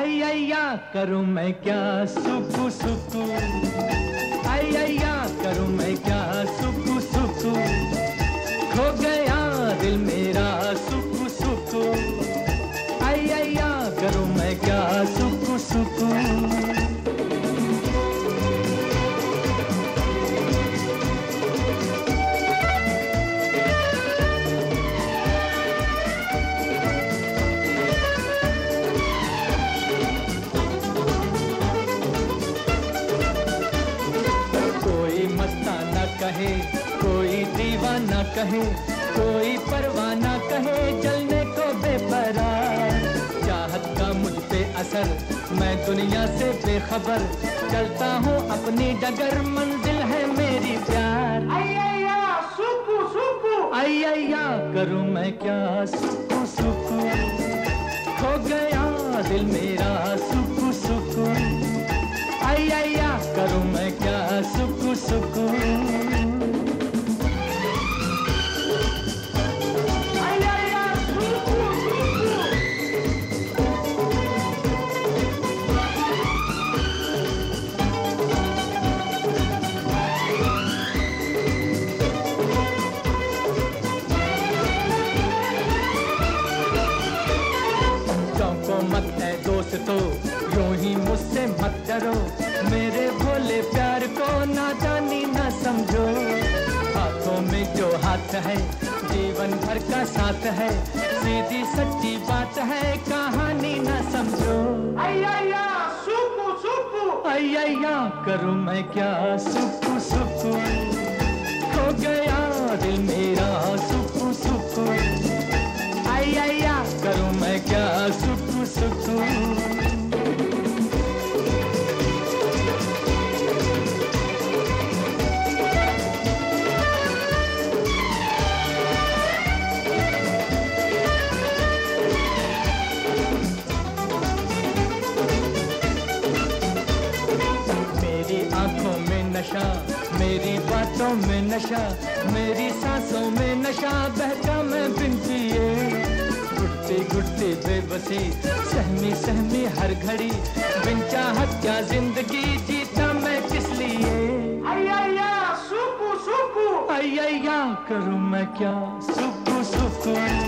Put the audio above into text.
अय्या करूं मैं क्या सुकू सुकू, अय्या करूं मैं क्या सुकू सुकू, खो गया दिल मेरा सुकू सुकू, अय्या करूं मैं क्या सुकू सुकू। कहे कोई दीवाना कहे, कोई परवाना कहे, जलने को बेपरार, चाहत का मुझ पे असर, मैं दुनिया से बेखबर, चलता हूँ अपनी डगर, मंजिल है मेरी प्यार। अय्या सुकू सुकू, अय्या करूँ मैं क्या सुकू सुकू, खो गया दिल मेरा सुकू सुकू, अय्या करूँ मैं क्या सुकू सुकू। तो यूं ही मुझसे मत डरो, मेरे भोले प्यार को नादानी न समझो, हाथों में जो हाथ है जीवन भर का साथ है, सीधी सच्ची बात है कहानी न समझो। अय्या सुकू सुकू, अय्या करूं मैं क्या सुकू सुकू, खो गया दिल मेरा सुकू सुकू, अय्या करूं मैं क्या सुकू सुकू। नशा मेरी बातों में नशा, मेरी सांसों में नशा, बहका मैं बिन पिए, घुटती घुटती बेबसी, सहमी सहमी हर घड़ी, बिन चाहत क्या जिंदगी जीता मैं किस लिए। अय्या सुकू सुकू, अय्या करूं मैं क्या सुकू सुकू।